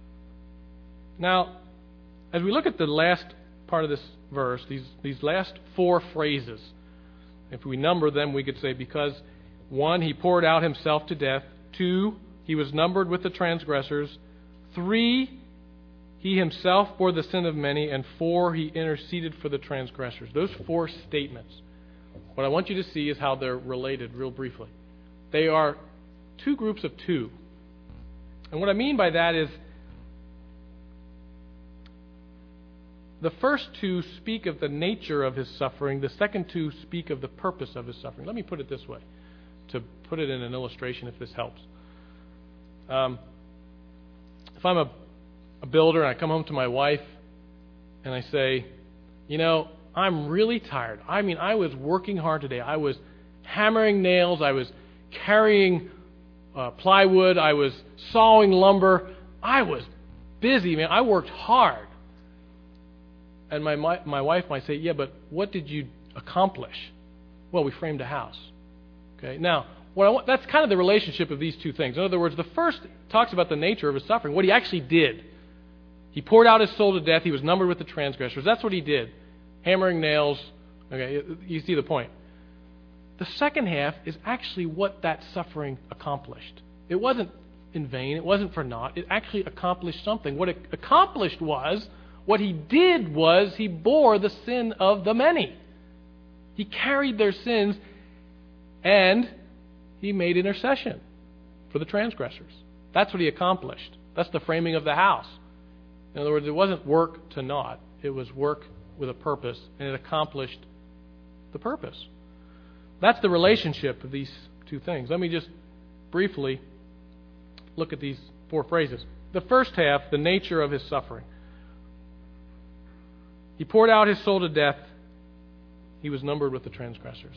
Now, as we look at the last part of this verse, these last four phrases, if we number them, we could say, because 1, He poured out Himself to death. 2, He was numbered with the transgressors. 3, He Himself bore the sin of many. And 4, He interceded for the transgressors. Those 4 statements. What I want you to see is how they're related real briefly. They are 2 groups of 2. And what I mean by that is the first 2 speak of the nature of His suffering. The second 2 speak of the purpose of His suffering. Let me put it this way, to put it in an illustration if this helps. If I'm a builder and I come home to my wife and I say, I'm really tired. I mean, I was working hard today. I was hammering nails. I was carrying plywood. I was sawing lumber. I was busy, man. I worked hard. And my wife might say, yeah, but what did you accomplish? Well, we framed a house. Okay. Now, that's kind of the relationship of these 2 things. In other words, the first talks about the nature of His suffering, what He actually did. He poured out His soul to death. He was numbered with the transgressors. That's what He did. Hammering nails. Okay, you see the point. The second half is actually what that suffering accomplished. It wasn't in vain. It wasn't for naught. It actually accomplished something. What it accomplished was, what He did was, He bore the sin of the many. He carried their sins, and He made intercession for the transgressors. That's what He accomplished. That's the framing of the house. In other words, it wasn't work to naught. It was work with a purpose, and it accomplished the purpose. That's the relationship of these 2 things. Let me just briefly look at these 4 phrases. The first half, the nature of His suffering. He poured out His soul to death. He was numbered with the transgressors.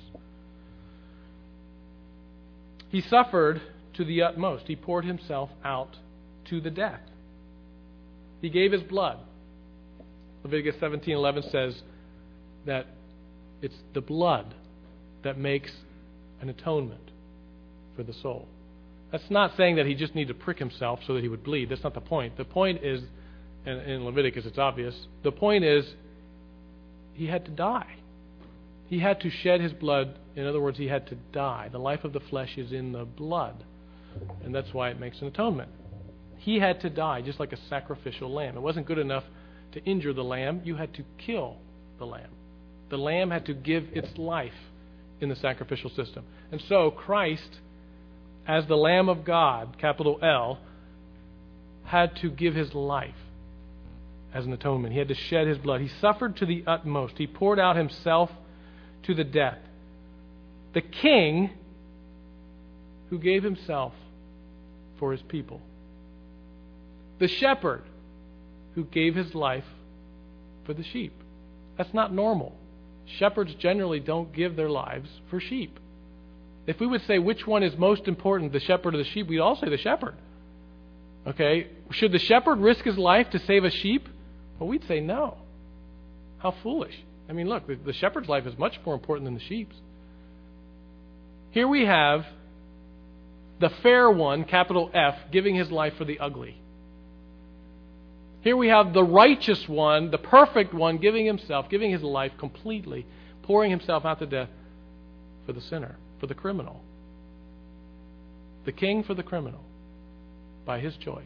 He suffered to the utmost. He poured Himself out to the death. He gave His blood. Leviticus 17:11 says that it's the blood that makes an atonement for the soul. That's not saying that he just needed to prick himself so that he would bleed. That's not the point. The point is, and in Leviticus it's obvious, the point is he had to die. He had to shed his blood. In other words, he had to die. The life of the flesh is in the blood. And that's why it makes an atonement. He had to die just like a sacrificial lamb. It wasn't good enough to injure the lamb. You had to kill the lamb. The lamb had to give its life in the sacrificial system. And so Christ, as the Lamb of God, capital L, had to give his life as an atonement. He had to shed his blood. He suffered to the utmost. He poured out himself to the death. The King who gave himself for his people. The shepherd who gave his life for the sheep. That's not normal. Shepherds generally don't give their lives for sheep. If we would say which one is most important, the shepherd or the sheep, we'd all say the shepherd. Okay? Should the shepherd risk his life to save a sheep? Well, we'd say no. How foolish. I mean, look, the shepherd's life is much more important than the sheep's. Here we have the fair one, capital F, giving his life for the ugly. Here we have the righteous one, the perfect one, giving himself, giving his life completely, pouring himself out to death for the sinner, for the criminal. The king for the criminal, by his choice.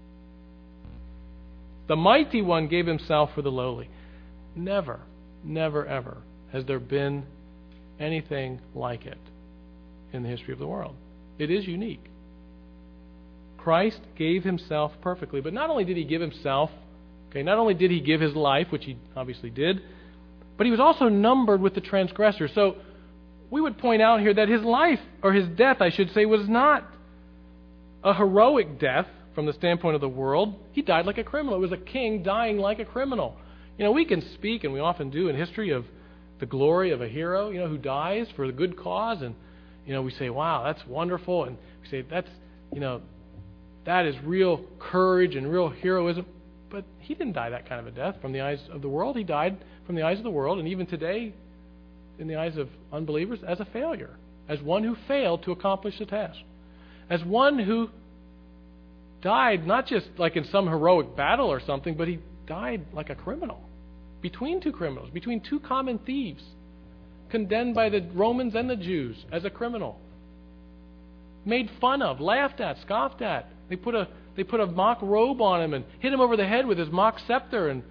The mighty one gave himself for the lowly. Never, never, ever has there been anything like it in the history of the world. It is unique. Christ gave himself perfectly. But not only did he give himself, not only did he give his life, which he obviously did, but he was also numbered with the transgressors. So we would point out here that his life, or his death, I should say, was not a heroic death from the standpoint of the world. He died like a criminal. It was a king dying like a criminal. You know, we can speak, and we often do in history, of the glory of a hero, who dies for a good cause. And, we say, wow, that's wonderful. And we say, that is real courage and real heroism. But he didn't die that kind of a death from the eyes of the world. He died from the eyes of the world, and even today, in the eyes of unbelievers, as a failure, as one who failed to accomplish the task, as one who died not just like in some heroic battle or something, but he died like a criminal, between two criminals, between two common thieves, condemned by the Romans and the Jews as a criminal, made fun of, laughed at, scoffed at. They put a mock robe on him and hit him over the head with his mock scepter. And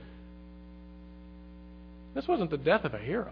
this wasn't the death of a hero.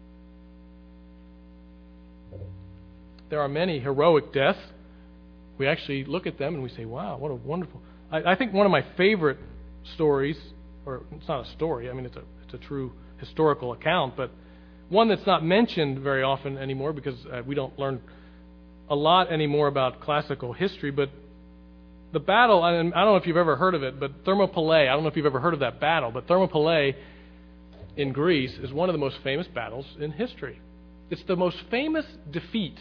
There are many heroic deaths. We actually look at them and we say, wow, what a wonderful... I think one of my favorite stories, or it's not a story, it's a true historical account, but one that's not mentioned very often anymore because we don't learn a lot anymore about classical history, but the battle, and I don't know if you've ever heard of it, but Thermopylae, I don't know if you've ever heard of that battle, but Thermopylae in Greece is one of the most famous battles in history. It's the most famous defeat.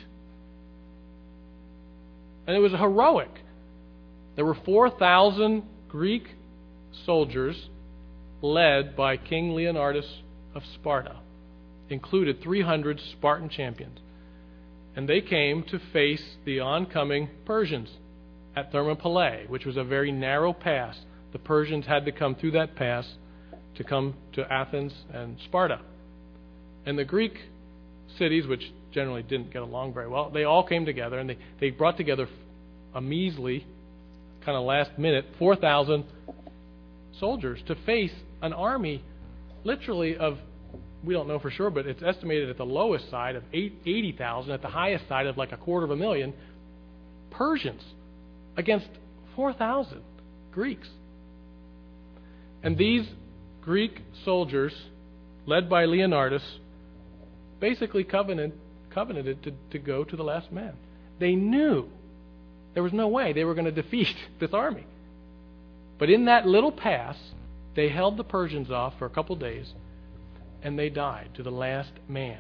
And it was heroic. There were 4,000 Greek soldiers led by King Leonidas of Sparta, included 300 Spartan champions. And they came to face the oncoming Persians at Thermopylae, which was a very narrow pass. The Persians had to come through that pass to come to Athens and Sparta. And the Greek cities, which generally didn't get along very well, they all came together, and they brought together a measly, kind of last minute, 4,000 soldiers to face an army literally of, we don't know for sure, but it's estimated at the lowest side of 80,000, at the highest side of like 250,000 Persians against 4,000 Greeks. And these Greek soldiers, led by Leonidas, basically covenanted to go to the last man. They knew there was no way they were going to defeat this army. But in that little pass, they held the Persians off for a couple days, and they died to the last man.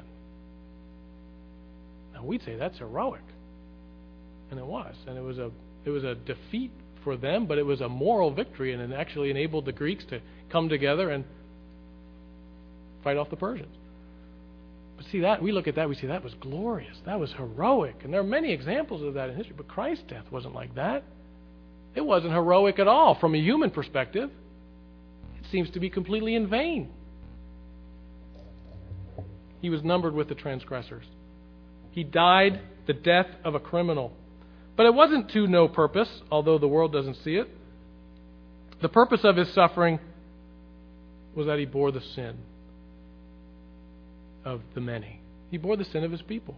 Now we'd say that's heroic. And it was. And it was a defeat for them, but it was a moral victory, and it actually enabled the Greeks to come together and fight off the Persians. But see that, we look at that, we see that was glorious. That was heroic. And there are many examples of that in history. But Christ's death wasn't like that. It wasn't heroic at all from a human perspective. It seems to be completely in vain. He was numbered with the transgressors. He died the death of a criminal. But it wasn't to no purpose, although the world doesn't see it. The purpose of his suffering was that he bore the sin of the many. He bore the sin of his people.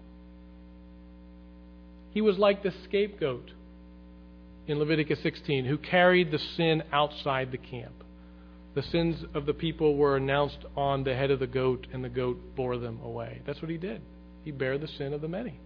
He was like the scapegoat in Leviticus 16 who carried the sin outside the camp. The sins of the people were announced on the head of the goat, and the goat bore them away. That's what he did. He bare the sin of the many.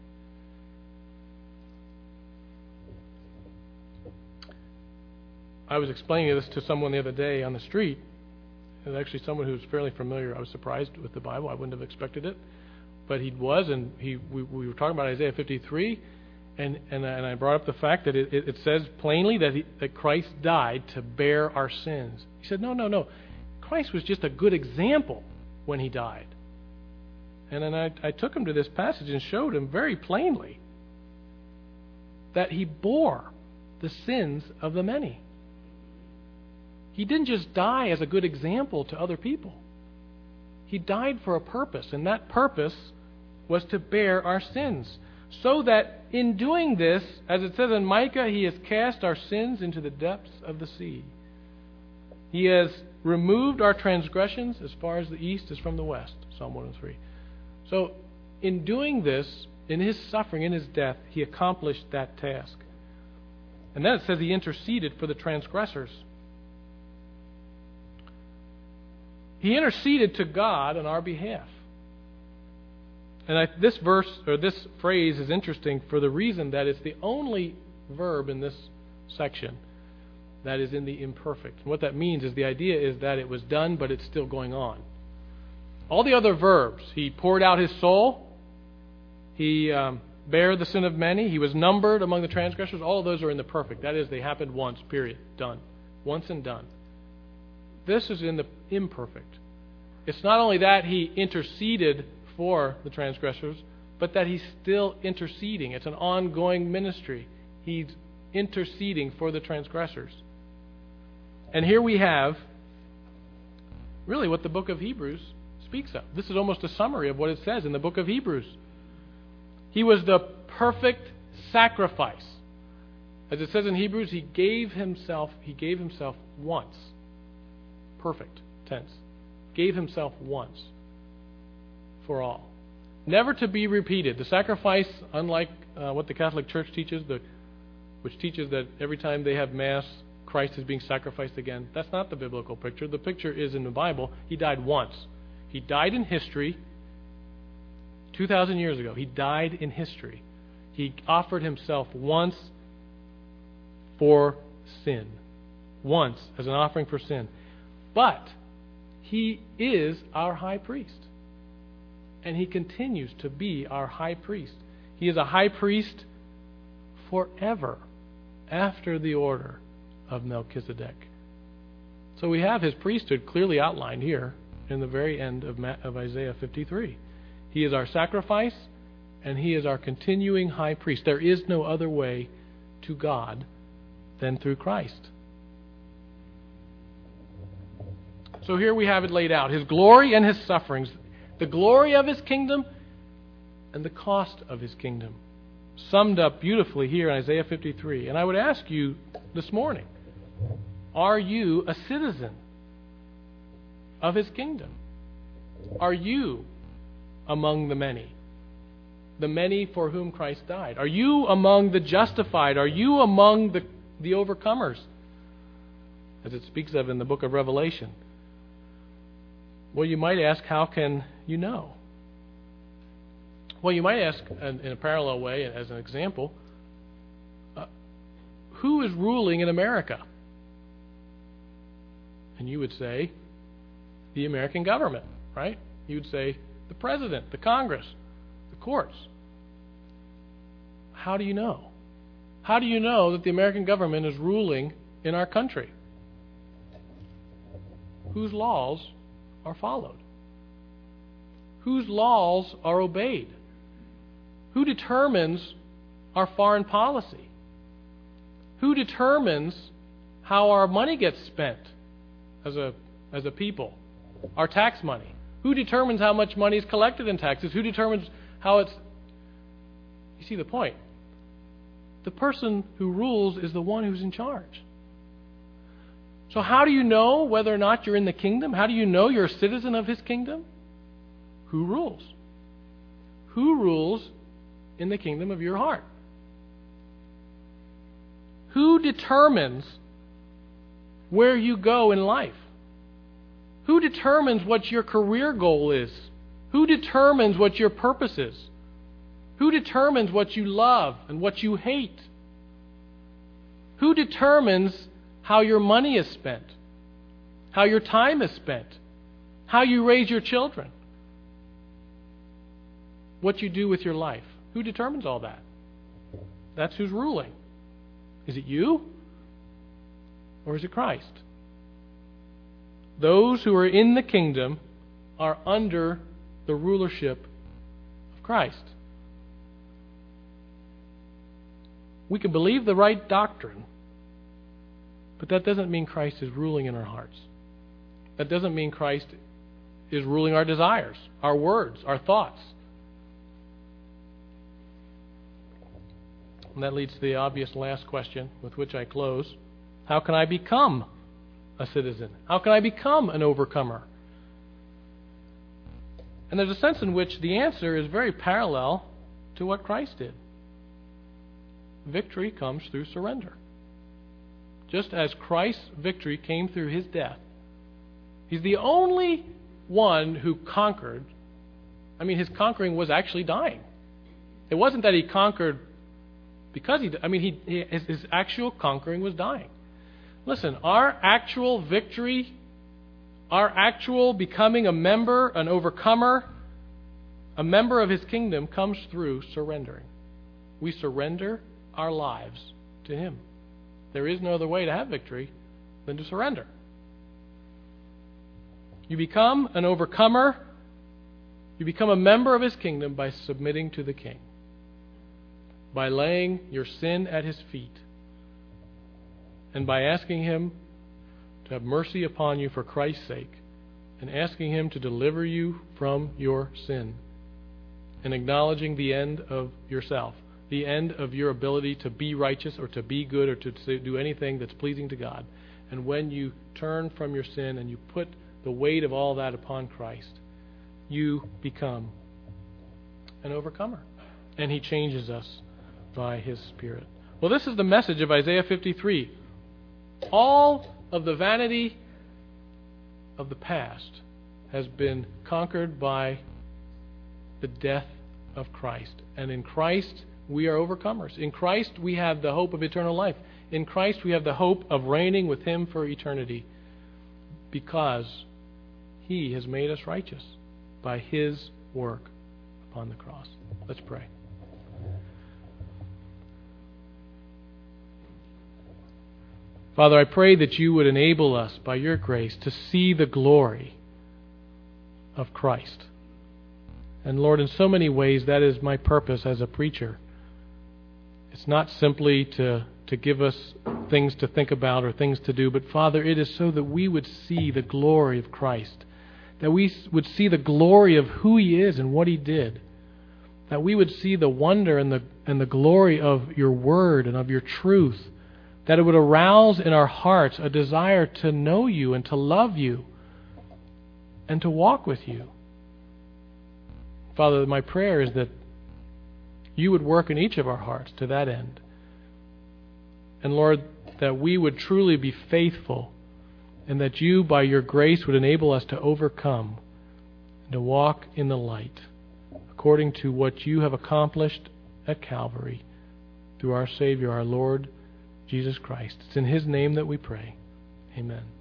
I was explaining this to someone the other day on the street. And actually someone who was fairly familiar. I was surprised with the Bible. I wouldn't have expected it. But he was, and we were talking about Isaiah 53, and I brought up the fact that it says plainly that Christ died to bear our sins. He said, no. Christ was just a good example when he died. And then I took him to this passage and showed him very plainly that he bore the sins of the many. He didn't just die as a good example to other people. He died for a purpose, and that purpose was to bear our sins. So that in doing this, as it says in Micah, he has cast our sins into the depths of the sea. He has removed our transgressions as far as the east is from the west. Psalm 103. So in doing this, in his suffering, in his death, he accomplished that task. And then it says he interceded for the transgressors. He interceded to God on our behalf. And this verse, or this phrase, is interesting for the reason that it's the only verb in this section that is in the imperfect. And what that means is the idea is that it was done, but it's still going on. All the other verbs, he poured out his soul, he bare the sin of many, he was numbered among the transgressors, all of those are in the perfect. That is, they happened once, period, done. Once and done. This is in the imperfect. It's not only that he interceded for the transgressors, but that he's still interceding. It's an ongoing ministry. He's interceding for the transgressors. And here we have really what the book of Hebrews speaks of. This is almost a summary of what it says in the book of Hebrews. He was the perfect sacrifice. As it says in Hebrews, he gave himself once. Perfect tense. Gave himself once for all. Never to be repeated. The sacrifice, unlike what the Catholic Church teaches, which teaches that every time they have Mass, Christ is being sacrificed again. That's not the biblical picture. The picture is in the Bible. He died once. He died in history 2,000 years ago. He died in history. He offered himself once for sin. Once as an offering for sin. But he is our high priest. And he continues to be our high priest. He is a high priest forever after the order of Melchizedek. So we have his priesthood clearly outlined here in the very end of Isaiah 53. He is our sacrifice and he is our continuing high priest. There is no other way to God than through Christ. So here we have it laid out. His glory and his sufferings. The glory of his kingdom and the cost of his kingdom. Summed up beautifully here in Isaiah 53. And I would ask you this morning, are you a citizen of his kingdom? Are you among the many? The many for whom Christ died. Are you among the justified? Are you among the overcomers? As it speaks of in the book of Revelation. Well, you might ask, how can you know? Well, you might ask in a parallel way, as an example, who is ruling in America? And you would say, the American government, right? You would say, the president, the Congress, the courts. How do you know? How do you know that the American government is ruling in our country? Whose laws are followed? whose laws are obeyed? Who determines our foreign policy? Who determines how our money gets spent as a people? Our tax money. Who determines how much money is collected in taxes? Who determines how it's... You see the point. The person who rules is the one who's in charge. So how do you know whether or not you're in the kingdom? How do you know you're a citizen of His kingdom? Who rules? Who rules in the kingdom of your heart? Who determines where you go in life? Who determines what your career goal is? Who determines what your purpose is? Who determines what you love and what you hate? Who determines how your money is spent? How your time is spent? How you raise your children? What you do with your life? Who determines all that? That's who's ruling. Is it you? Or is it Christ? Those who are in the kingdom are under the rulership of Christ. We can believe the right doctrine, but that doesn't mean Christ is ruling in our hearts. That doesn't mean Christ is ruling our desires, our words, our thoughts. And that leads to the obvious last question with which I close. How can I become a citizen? How can I become an overcomer? And there's a sense in which the answer is very parallel to what Christ did. Victory comes through surrender. Just as Christ's victory came through His death, He's the only one who conquered. I mean, His conquering was actually dying. It wasn't that He conquered because His actual conquering was dying. Listen, our actual victory, our actual becoming a member, an overcomer, a member of His kingdom comes through surrendering. We surrender our lives to Him. There is no other way to have victory than to surrender. You become an overcomer, you become a member of His kingdom by submitting to the King, by laying your sin at His feet, and by asking Him to have mercy upon you for Christ's sake, and asking Him to deliver you from your sin, and acknowledging the end of yourself, the end of your ability to be righteous or to be good or to do anything that's pleasing to God. And when you turn from your sin and you put the weight of all that upon Christ, you become an overcomer. And He changes us by His Spirit. Well, this is the message of Isaiah 53. All of the vanity of the past has been conquered by the death of Christ. And in Christ, we are overcomers. In Christ, we have the hope of eternal life. In Christ, we have the hope of reigning with Him for eternity, because He has made us righteous by His work upon the cross. Let's pray. Father, I pray that You would enable us by Your grace to see the glory of Christ. And Lord, in so many ways, that is my purpose as a preacher. It's not simply to give us things to think about or things to do, but Father, it is so that we would see the glory of Christ, that we would see the glory of who He is and what He did, that we would see the wonder and the glory of Your Word and of Your truth, that it would arouse in our hearts a desire to know You and to love You and to walk with You. Father, my prayer is that You would work in each of our hearts to that end. And Lord, that we would truly be faithful, and that You, by Your grace, would enable us to overcome and to walk in the light, according to what You have accomplished at Calvary through our Savior, our Lord, Jesus Christ. It's in His name that we pray. Amen.